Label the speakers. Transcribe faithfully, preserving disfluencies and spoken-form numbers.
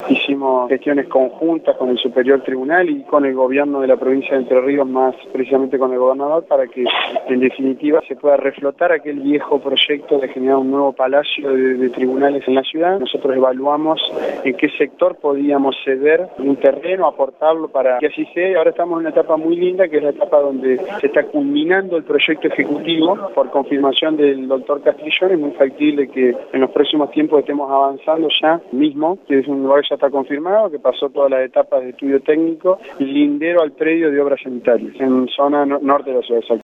Speaker 1: hicimos gestiones conjuntas con el Superior Tribunal y con el gobierno de la provincia de Entre Ríos, más precisamente con el gobernador, para que en definitiva se pueda reflotar aquel viejo proyecto de generar un nuevo palacio de, de tribunales en la ciudad. Nosotros evaluamos en qué sector podíamos ceder un terreno, aportarlo para que así sea. Ahora estamos en una etapa muy linda, que es la etapa donde se está culminando el proyecto ejecutivo por confirmación del doctor Castrillón. Es muy factible que en los próximos tiempos estemos avanzando ya mismo, que es un lugar que ya está confirmado, que pasó todas las etapas de estudio técnico, lindero al predio de obras sanitarias, en zona no norte de la ciudad.